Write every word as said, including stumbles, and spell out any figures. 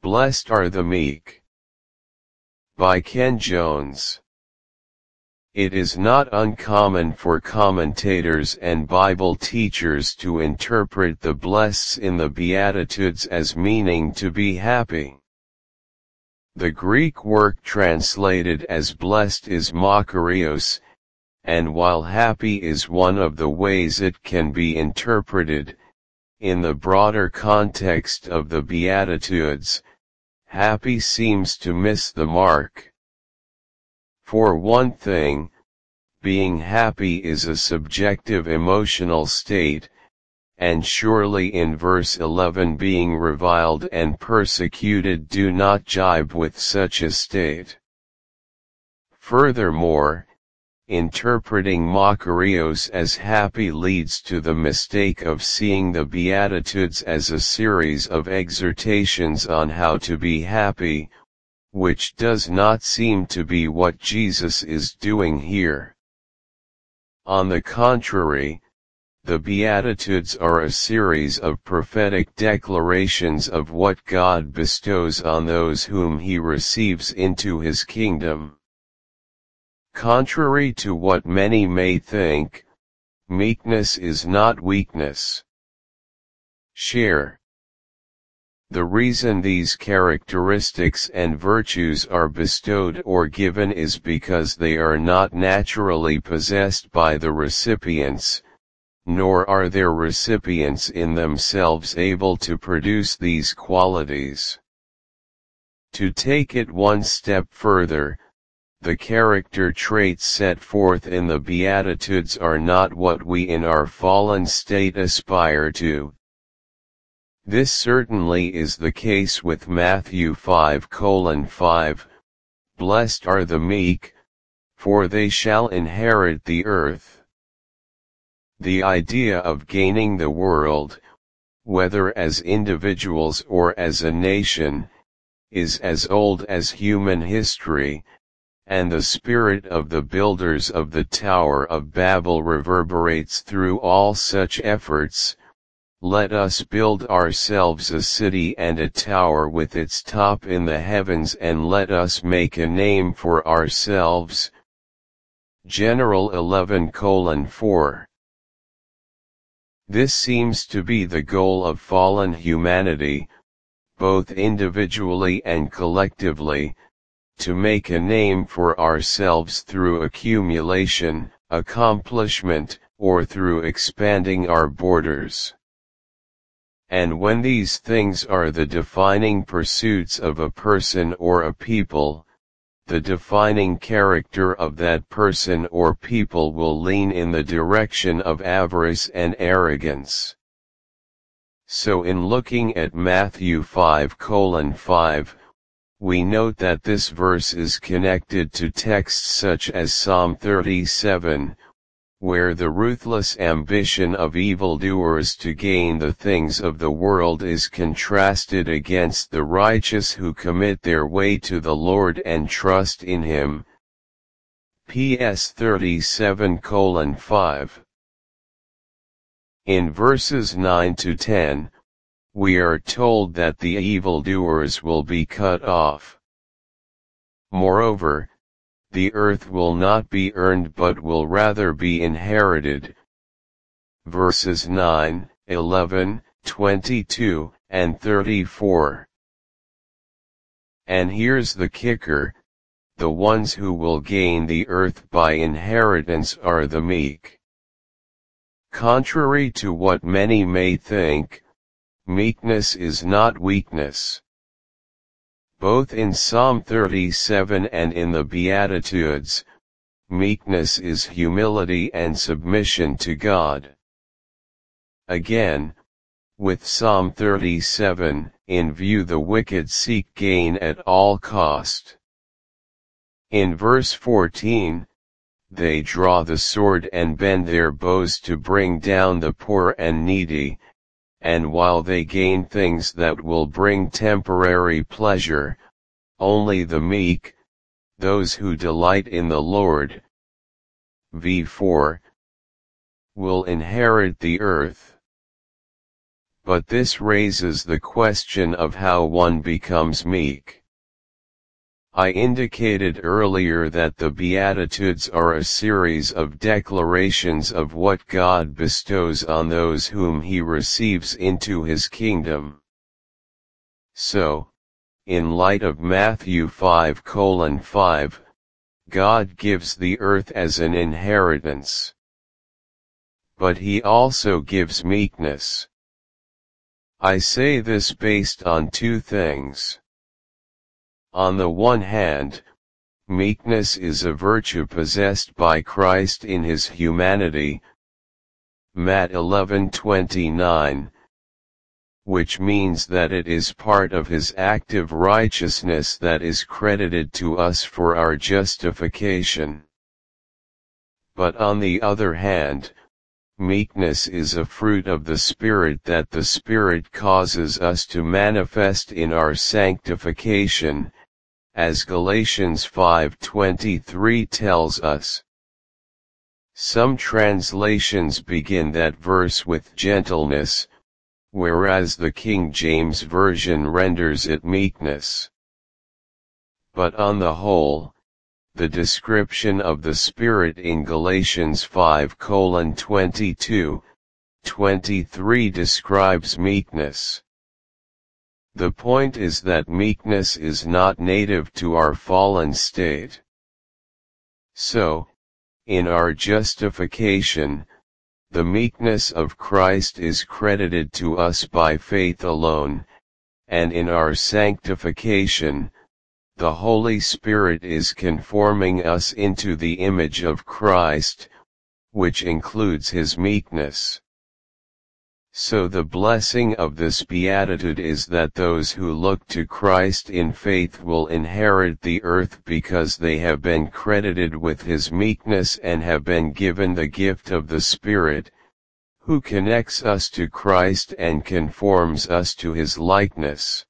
Blessed are the meek. By Ken Jones. It is not uncommon for commentators and Bible teachers to interpret the blessed in the Beatitudes as meaning to be happy. The Greek word translated as blessed is makarios, and while happy is one of the ways it can be interpreted, in the broader context of the Beatitudes, happy seems to miss the mark. For one thing, being happy is a subjective emotional state, and surely in verse eleven being reviled and persecuted do not jibe with such a state. Furthermore, interpreting makarios as happy leads to the mistake of seeing the Beatitudes as a series of exhortations on how to be happy, which does not seem to be what Jesus is doing here. On the contrary, the Beatitudes are a series of prophetic declarations of what God bestows on those whom he receives into his kingdom. Contrary to what many may think, meekness is not weakness. Share. The reason these characteristics and virtues are bestowed or given is because they are not naturally possessed by the recipients, nor are their recipients in themselves able to produce these qualities. To take it one step further, the character traits set forth in the Beatitudes are not what we in our fallen state aspire to. This certainly is the case with Matthew five colon five, Blessed are the meek, for they shall inherit the earth. The idea of gaining the world, whether as individuals or as a nation, is as old as human history, and the spirit of the builders of the Tower of Babel reverberates through all such efforts. Let us build ourselves a city and a tower with its top in the heavens, and let us make a name for ourselves. General eleven colon four. This seems to be the goal of fallen humanity, both individually and collectively, to make a name for ourselves through accumulation, accomplishment, or through expanding our borders. And when these things are the defining pursuits of a person or a people, the defining character of that person or people will lean in the direction of avarice and arrogance. So in looking at Matthew five colon five, we note that this verse is connected to texts such as Psalm thirty-seven, where the ruthless ambition of evildoers to gain the things of the world is contrasted against the righteous who commit their way to the Lord and trust in him. P S thirty-seven colon five. In verses nine to ten, we are told that the evildoers will be cut off. Moreover, the earth will not be earned but will rather be inherited. Verses nine, eleven, twenty-two, and thirty-four. And here's the kicker, the ones who will gain the earth by inheritance are the meek. Contrary to what many may think, meekness is not weakness. Both in Psalm thirty-seven and in the Beatitudes, meekness is humility and submission to God. Again, with Psalm thirty-seven, in view the wicked seek gain at all cost. In verse fourteen, they draw the sword and bend their bows to bring down the poor and needy, and while they gain things that will bring temporary pleasure, only the meek, those who delight in the Lord, verse four, will inherit the earth. but this raises the question of how one becomes meek. I indicated earlier that the Beatitudes are a series of declarations of what God bestows on those whom he receives into his kingdom. So, in light of Matthew five colon five, God gives the earth as an inheritance. But he also gives meekness. I say this based on two things. On the one hand, meekness is a virtue possessed by Christ in his humanity, Matt eleven twenty-nine, which means that it is part of his active righteousness that is credited to us for our justification. But on the other hand, meekness is a fruit of the Spirit that the Spirit causes us to manifest in our sanctification, as Galatians five twenty-three tells us. Some translations begin that verse with gentleness, whereas the King James Version renders it meekness. But on the whole, the description of the Spirit in Galatians five colon twenty-two, twenty-three describes meekness. The point is that meekness is not native to our fallen state. So, in our justification, the meekness of Christ is credited to us by faith alone, and in our sanctification, the Holy Spirit is conforming us into the image of Christ, which includes his meekness. So the blessing of this beatitude is that those who look to Christ in faith will inherit the earth because they have been credited with his meekness and have been given the gift of the Spirit, who connects us to Christ and conforms us to his likeness.